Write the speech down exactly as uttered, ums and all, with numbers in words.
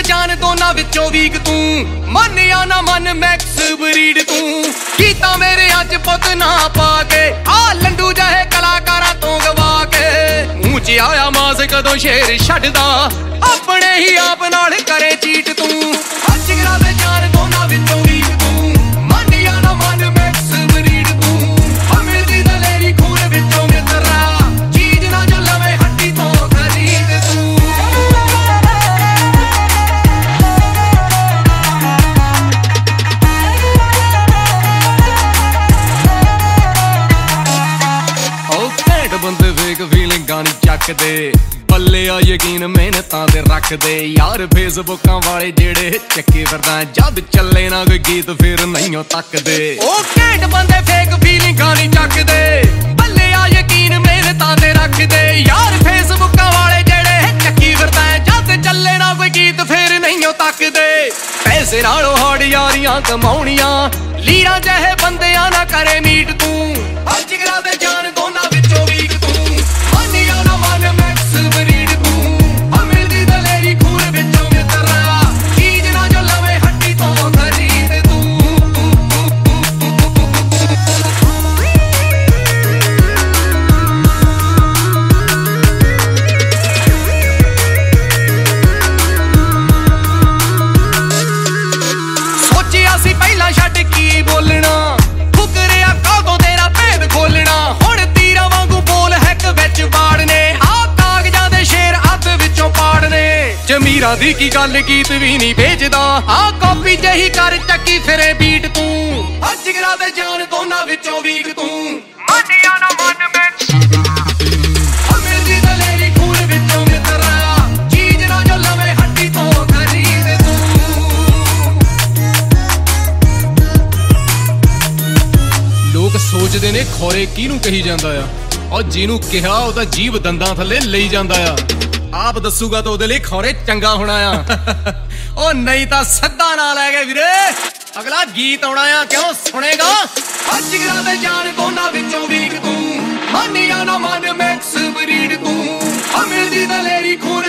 ਜਾਨ ਦੋਨਾਂ ਵਿੱਚੋਂ ਵੀਕ ਤੂੰ, ਮੰਨਿਆ ਨਾ ਮਨ ਮੈਕਸ ਬਰੀਡ ਤੂੰ। ਕੀਤਾ ਮੇਰੇ ਅੱਜ ਪੁੱਤ ਨਾ ਪਾ ਕੇ ਆ ਲੰਡੂ ਜਿਹੇ ਕਲਾਕਾਰਾਂ ਤੋਂ ਗਵਾ ਕੇ। ਮੂੰਹ ਚ ਆਇਆ ਮਾਸ ਕਦੋਂ ਸ਼ੇਰ ਛੱਡਦਾ, ਆਪਣੇ ਹੀ ਆਪ ਨਾਲ ਕਰੇ ਚੀਟ ਤੂੰ। ਅੱਜ ਗਰਾ ਦੇ ਜਾਨ ਦੋਨਾਂ ਵਿੱਚੋਂ ਵੀਕ ਤੂੰ, ਮੰਨਿਆ ਨਾ ਮਨ ਮੈਕਸ ਬਰੀਡ ਤੂੰ। ਆ ਮਿਲਦੀ ਦਲੇਰੀ ਖੂਨ ਵਿੱਚੋਂ ਮਿੱਤਰਾ, ਚੀਜ਼ ਨਾ ਜੋ ਲਵੇ ਹੱਟੀ ਤੋਂ ਖਰੀਦ ਤੂੰ। ਬੰਦੇ ਵੇਖ ਫੀਲਿੰਗਾਂ ਨੀ ਚੱਕਦੇ, ਬੱਲੇ ਆ ਯਕੀਨ ਮਿਹਨਤਾਂ ਤੇ ਰੱਖਦੇ। ਯਾਰ ਫੇਸਬੁੱਕਾਂ ਵਾਲੇ ਜਿਹੜੇ ਚੱਕੇ ਫਿਰਦਾ, ਜਦ ਚੱਲੇ ਨਾ ਕੋਈ ਗੀਤ ਫਿਰ ਨਹੀਂਓ ਤੱਕਦੇ। ਉਹ ਘੈਂਟ ਬੰਦੇ ਫੇਕ ਫੀਲਿੰਗਾਂ ਨੀ ਚੱਕਦੇ, ਬੱਲੇ ਆ ਯਕੀਨ ਮਿਹਨਤਾਂ ਤੇ ਰੱਖਦੇ। ਯਾਰ ਫੇਸਬੁੱਕਾਂ ਵਾਲੇ ਜਿਹੜੇ ਚੱਕੀ ਫਿਰਦਾ, ਜਦ ਚੱਲੇ ਨਾ ਕੋਈ ਗੀਤ ਫਿਰ ਨਹੀਂਓ ਤੱਕਦੇ। ਪੈਸੇ ਨਾਲੋਂ ਹੌੜ ਯਾਰੀਆਂ ਕਮਾਉਣੀਆਂ, ਲੀਰਾਂ ਜਿਹੇ ਬੰਦਿਆਂ ਨਾ ਕਰੇ ਮੀਟ ਤੂੰ। ਅੱਜ ਗਰਾ ਦੇ ਜਾਨ ਦੋਨਾਂ ਵਿੱਚੋਂ ਵੀਕ ਤੂੰ, ਮੰਨਿਆ ਨਾ ਮਨ ਮੈਕਸ ਬਰੀਡ ਤੂੰ। ਆ ਮਿਲਦੀ ਦਲੇਰੀ ਖੂਨ ਵਿੱਚੋਂ ਮਿੱਤਰਾ, ਚੀਜ਼ ਨਾ ਜੋ ਲਵੇ ਹੱਟੀ ਤੋਂ ਖਰੀਦ ਤੂੰ। ਸੋਚਿਆ ਸੀ ਪਹਿਲਾਂ ਛੱਡ ਕੀ ਬੋਲਣਾ, ਫੁਕਰਿਆ ਕਾਹਤੋਂ ਤੇਰਾ ਭੇਦ ਖੋਲਣਾ। ਹੁਣ ਤੀਰਾਂ ਵਾਂਗੂ ਬੋਲ ਹੈਕ ਵਿੱਚ ਬਾੜਨੇ, ਆ ਕਾਗਜ਼ਾਂ ਦੇ ਸ਼ੇਰ ਅੱਧ ਵਿੱਚੋਂ ਪਾੜਨੇ। ਜ਼ਮੀਰਾਂ ਦੀ ਕੀ ਗੱਲ ਗੀਤ ਵੀ ਨਹੀਂ ਵੇਚਦਾ, ਆ ਕਾਪੀ ਜਿਹੀ ਕਰ ਚੱਕੀ ਫਿਰੇ ਬੀਟ ਤੂੰ। ਅੱਜ ਗਰਾ ਦੇ ਜਾਨ ਦੋਨਾਂ ਵਿੱਚੋਂ ਵੀਕ ਤੂੰ, ਮੰਨਿਆ ਨਾ ਮਨ ਮੈਕਸ ਆ ਮਿਲਦੀ ਦਲੇਰੀ ਖੂਨ ਵਿੱਚੋਂ ਮਿੱਤਰਾ, ਚੀਜ਼ ਨਾ ਜੋ ਲਵੇ ਹੱਟੀ ਤੋਂ ਖਰੀਦ ਤੂੰ। ਲੋਕ ਸੋਚਦੇ ਨੇ ਖੋਰੇ ਕਿਹਨੂੰ ਕਹੀ ਜਾਂਦਾ ਆ, ਔਰ ਜਿਹਨੂੰ ਕਿਹਾ ਉਹਦਾ ਜੀਭ ਦੰਦਾਂ ਥੱਲੇ ਲਈ ਜਾਂਦਾ ਆ। ਆਪ ਦੱਸੂਗਾ ਤਾਂ ਉਹਦੇ ਲਈ ਖੋਰੇ ਚੰਗਾ ਹੋਣਾ ਆ। ਉਹ ਨਹੀਂ ਤਾਂ ਸਿੱਧਾ ਨਾ ਲੈ ਗਏ ਵੀਰੇ, ਅਗਲਾ ਗੀਤ ਆਉਣਾ ਆ, ਕਿਉਂ ਸੁਣੇਗਾ। ਅੱਜ ਗਰਾ ਦੇ ਜਾਨ ਦੋਨਾਂ ਵਿੱਚੋਂ ਵੀਕ ਤੂੰ, ਮੰਨਿਆ ਨਾ ਮਨ ਮੈਕਸ ਬਰੀਡ ਤੂੰ। ਆ ਮਿਲਦੀ ਦਲੇਰੀ ਖੂਨ